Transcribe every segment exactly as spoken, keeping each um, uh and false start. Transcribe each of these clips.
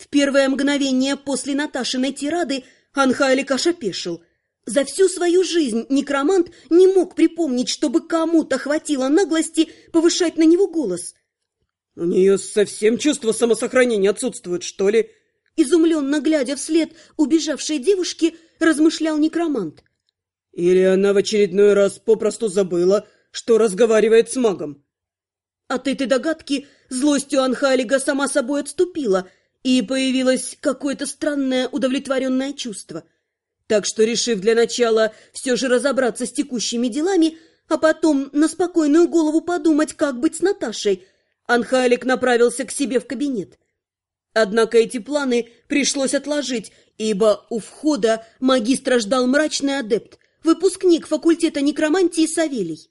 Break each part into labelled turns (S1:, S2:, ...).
S1: В первое мгновение после Наташиной тирады Анхайлик аж опешил. За всю свою жизнь некромант не мог припомнить, чтобы кому-то хватило наглости повышать на него голос.
S2: «У нее совсем чувство самосохранения отсутствует, что ли?»
S1: Изумленно глядя вслед убежавшей девушке, размышлял некромант.
S2: «Или она в очередной раз попросту забыла, что разговаривает с магом?»
S1: От этой догадки злость у Анхайлига сама собой отступила, и появилось какое-то странное удовлетворенное чувство. Так что, решив для начала все же разобраться с текущими делами, а потом на спокойную голову подумать, как быть с Наташей, Анхайлик направился к себе в кабинет. Однако эти планы пришлось отложить, ибо у входа магистра ждал мрачный адепт, выпускник факультета некромантии Савелий.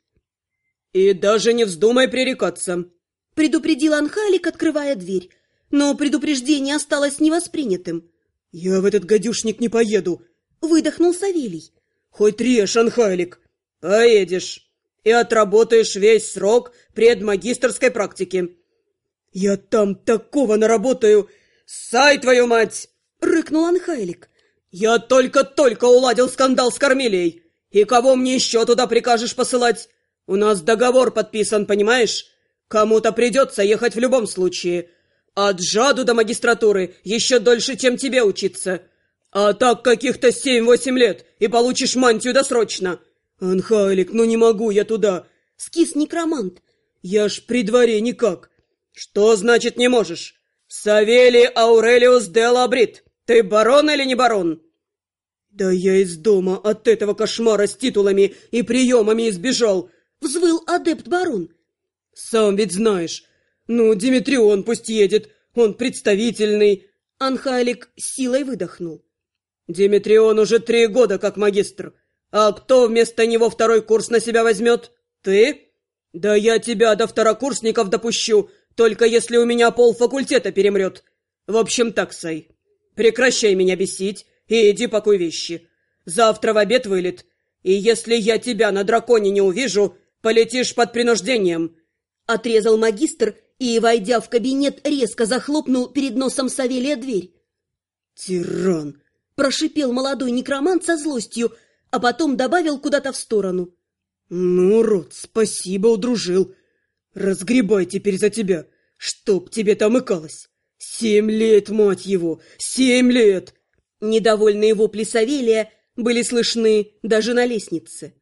S2: «И даже не вздумай пререкаться»,
S1: — предупредил Анхайлик, открывая дверь. Но предупреждение осталось невоспринятым.
S2: «Я в этот гадюшник не поеду»,
S1: — выдохнул Савелий.
S2: «Хоть режь, Анхайлик, поедешь и отработаешь весь срок предмагистерской практики. Я там такого наработаю, сай твою мать!» —
S1: рыкнул Анхайлик.
S2: «Я только-только уладил скандал с Кормилией, и кого мне еще туда прикажешь посылать? У нас договор подписан, понимаешь? Кому-то придется ехать в любом случае. От Джаду до магистратуры еще дольше, чем тебе учиться. А так каких-то семь-восемь лет, и получишь мантию досрочно. Анхайлик, ну не могу я туда!»
S1: — скис некромант.
S2: «Я ж при дворе никак». «Что значит не можешь? Савелий Аурелиус де Лабрит, ты барон или не барон?» «Да я из дома от этого кошмара с титулами и приемами избежал»,
S1: — взвыл адепт-барон.
S2: «Сам ведь знаешь. Ну, Димитрион пусть едет, он представительный».
S1: Анхайлик с силой выдохнул.
S2: «Димитрион уже три года как магистр. А кто вместо него второй курс на себя возьмет? Ты? Да я тебя до второкурсников допущу, только если у меня полфакультета перемрет. В общем так, Сай, прекращай меня бесить и иди пакуй вещи. Завтра в обед вылет, и если я тебя на драконе не увижу, полетишь под принуждением».
S1: Отрезал магистр и, войдя в кабинет, резко захлопнул перед носом Савелия дверь.
S2: «Тиран!»
S1: — прошипел молодой некромант со злостью, а потом добавил куда-то в сторону.
S2: «Ну, урод, спасибо, удружил. Разгребай теперь за тебя, чтоб тебе там икалось. Семь лет, мать его, семь лет!»
S1: Недовольные вопли Савелия были слышны даже на лестнице.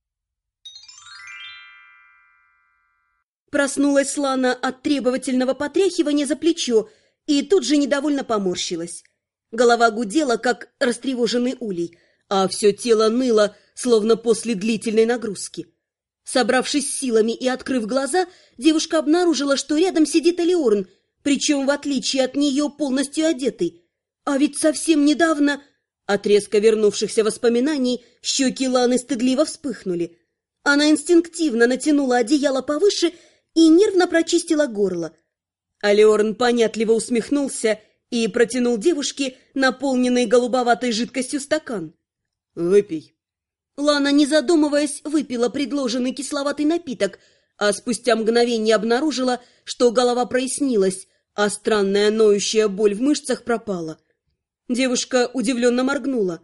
S1: Проснулась Лана от требовательного потряхивания за плечо и тут же недовольно поморщилась. Голова гудела, как растревоженный улей, а все тело ныло, словно после длительной нагрузки. Собравшись силами и открыв глаза, девушка обнаружила, что рядом сидит Алиорн, причем, в отличие от нее, полностью одетый. А ведь совсем недавно... От резко вернувшихся воспоминаний щеки Ланы стыдливо вспыхнули. Она инстинктивно натянула одеяло повыше и нервно прочистила горло. Алиорн понятливо усмехнулся и протянул девушке наполненный голубоватой жидкостью стакан.
S2: «Выпей».
S1: Лана, не задумываясь, выпила предложенный кисловатый напиток, а спустя мгновение обнаружила, что голова прояснилась, а странная ноющая боль в мышцах пропала. Девушка удивленно моргнула.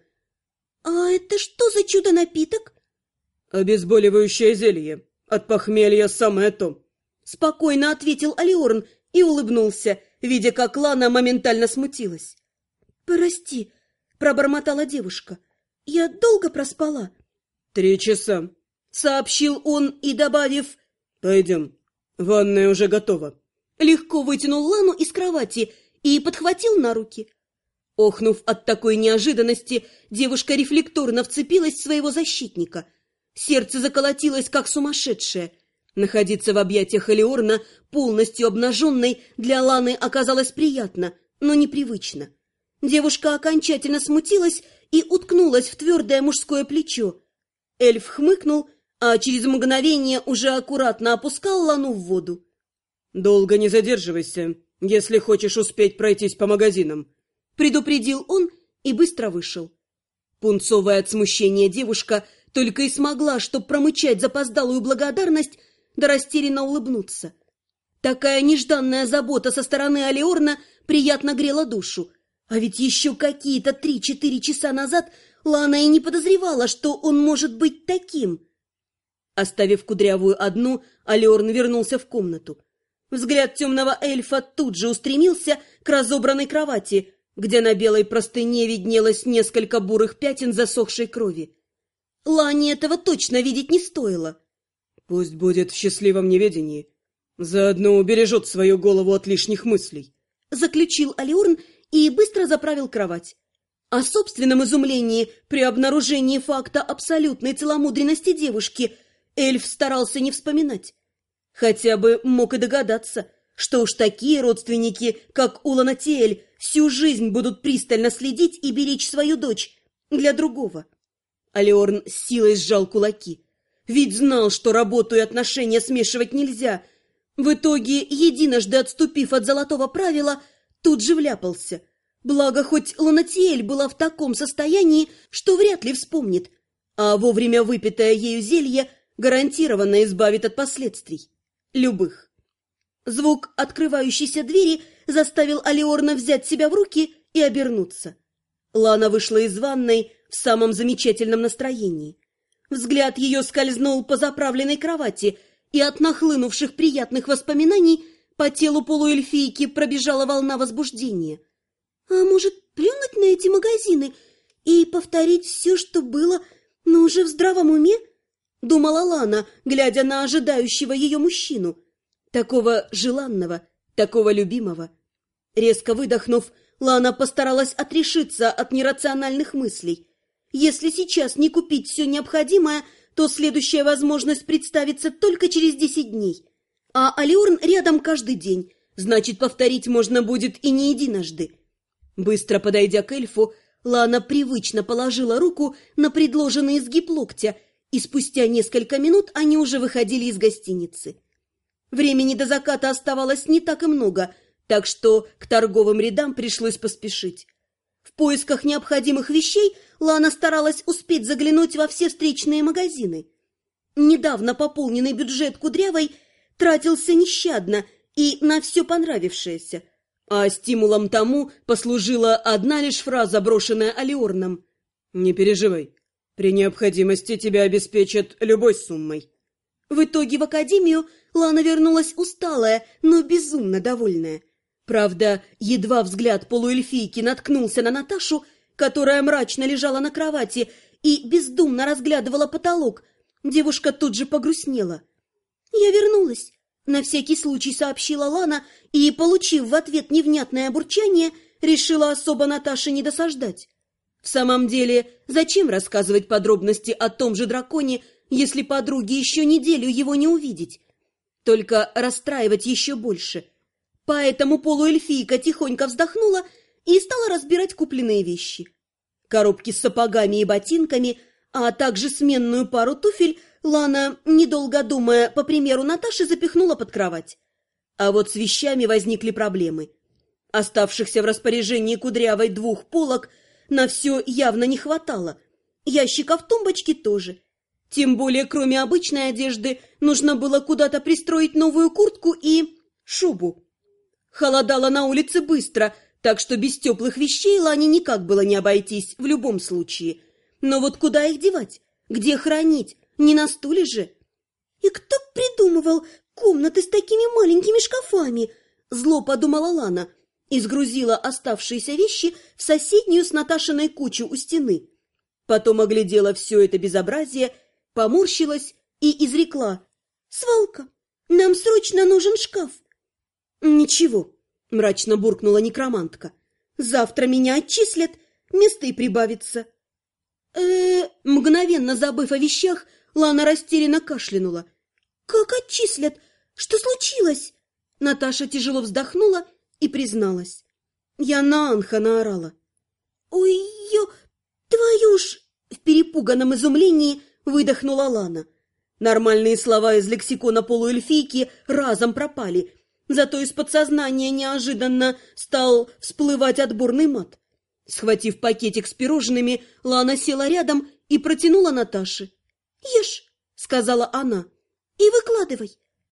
S1: «А это что за чудо-напиток?»
S2: «Обезболивающее зелье. От похмелья самое то», —
S1: спокойно ответил Алиорн и улыбнулся, видя, как Лана моментально смутилась. «Прости», — пробормотала девушка, — «я долго проспала».
S2: «Три часа», —
S1: сообщил он и, добавив
S2: «Пойдем, ванная уже готова»,
S1: легко вытянул Лану из кровати и подхватил на руки. Охнув от такой неожиданности, девушка рефлекторно вцепилась в своего защитника. Сердце заколотилось, как сумасшедшее. Находиться в объятиях Алиорна, полностью обнаженной, для Ланы оказалось приятно, но непривычно. Девушка окончательно смутилась и уткнулась в твердое мужское плечо. Эльф хмыкнул, а через мгновение уже аккуратно опускал Лану в воду.
S2: «Долго не задерживайся, если хочешь успеть пройтись по магазинам»,
S1: — предупредил он и быстро вышел. Пунцовая от смущения девушка только и смогла, чтоб промычать запоздалую благодарность, да растерянно улыбнуться. Такая нежданная забота со стороны Алиорна приятно грела душу. А ведь еще какие-то три-четыре часа назад Лана и не подозревала, что он может быть таким. Оставив Кудрявую одну, Алиорн вернулся в комнату. Взгляд темного эльфа тут же устремился к разобранной кровати, где на белой простыне виднелось несколько бурых пятен засохшей крови. Лане этого точно видеть не стоило.
S2: «Пусть будет в счастливом неведении. Заодно убережет свою голову от лишних мыслей»,
S1: — заключил Алиорн и быстро заправил кровать. О собственном изумлении при обнаружении факта абсолютной целомудренности девушки эльф старался не вспоминать. Хотя бы мог и догадаться, что уж такие родственники, как Уланатиэль, всю жизнь будут пристально следить и беречь свою дочь для другого. Алиорн с силой сжал кулаки. Ведь знал, что работу и отношения смешивать нельзя. В итоге, единожды отступив от золотого правила, тут же вляпался. Благо, хоть Ланатиэль была в таком состоянии, что вряд ли вспомнит, а вовремя выпитое ею зелье гарантированно избавит от последствий. Любых. Звук открывающейся двери заставил Алиорна взять себя в руки и обернуться. Лана вышла из ванной в самом замечательном настроении. Взгляд ее скользнул по заправленной кровати, и от нахлынувших приятных воспоминаний по телу полуэльфийки пробежала волна возбуждения. «А может, плюнуть на эти магазины и повторить все, что было, но уже в здравом уме?» — думала Лана, глядя на ожидающего ее мужчину. Такого желанного, такого любимого. Резко выдохнув, Лана постаралась отрешиться от нерациональных мыслей. Если сейчас не купить все необходимое, то следующая возможность представится только через десять дней. А Алиорн рядом каждый день, значит, повторить можно будет и не единожды. Быстро подойдя к эльфу, Лана привычно положила руку на предложенный изгиб локтя, и спустя несколько минут они уже выходили из гостиницы. Времени до заката оставалось не так и много, так что к торговым рядам пришлось поспешить. В поисках необходимых вещей Лана старалась успеть заглянуть во все встречные магазины. Недавно пополненный бюджет Кудрявой тратился нещадно и на все понравившееся, а стимулом тому послужила одна лишь фраза, брошенная Алиорном.
S2: «Не переживай, при необходимости тебя обеспечат любой суммой».
S1: В итоге в академию Лана вернулась усталая, но безумно довольная. Правда, едва взгляд полуэльфийки наткнулся на Наташу, которая мрачно лежала на кровати и бездумно разглядывала потолок, девушка тут же погрустнела. «Я вернулась», — на всякий случай сообщила Лана и, получив в ответ невнятное бурчание, решила особо Наташе не досаждать. В самом деле, зачем рассказывать подробности о том же драконе, если подруге еще неделю его не увидеть? Только расстраивать еще больше. Поэтому полуэльфийка тихонько вздохнула и стала разбирать купленные вещи. Коробки с сапогами и ботинками, а также сменную пару туфель Лана, недолго думая, по примеру Наташи, запихнула под кровать. А вот с вещами возникли проблемы. Оставшихся в распоряжении Кудрявой двух полок на все явно не хватало. Ящиков в тумбочке тоже. Тем более, кроме обычной одежды, нужно было куда-то пристроить новую куртку и шубу. Холодало на улице быстро, так что без теплых вещей Лане никак было не обойтись в любом случае. Но вот куда их девать? Где хранить? Не на стуле же? И кто придумывал комнаты с такими маленькими шкафами? Зло подумала Лана и сгрузила оставшиеся вещи в соседнюю с Наташиной кучу у стены. Потом оглядела все это безобразие, поморщилась и изрекла: «Свалка, нам срочно нужен шкаф». «Ничего», — мрачно буркнула некромантка. «Завтра меня отчислят, место и прибавится». Э-э, мгновенно забыв о вещах, Лана растерянно кашлянула. «Как отчислят? Что случилось?» Наташа тяжело вздохнула и призналась. «Я на Анха наорала». «Ой, ё, твою ж!» В перепуганном изумлении выдохнула Лана. Нормальные слова из лексикона полуэльфийки разом пропали, зато из подсознания неожиданно стал всплывать отборный мат. Схватив пакетик с пирожными, Лана села рядом и протянула Наташе. «Ешь», — сказала она, — «и выкладывай.